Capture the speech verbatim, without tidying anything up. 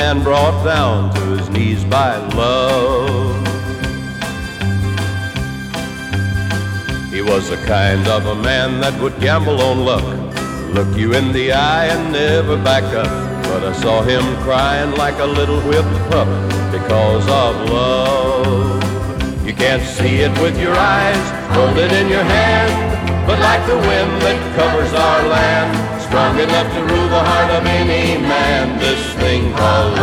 man brought down to his knees by love. He was the kind of a man that would gamble on luck, look you in the eye and never back up. But I saw him crying like a little whipped pup because of love. You can't see it with your eyes, hold it in your hand, but like the wind that covers our land, strong enough to rule the heart of any man, this thing called love.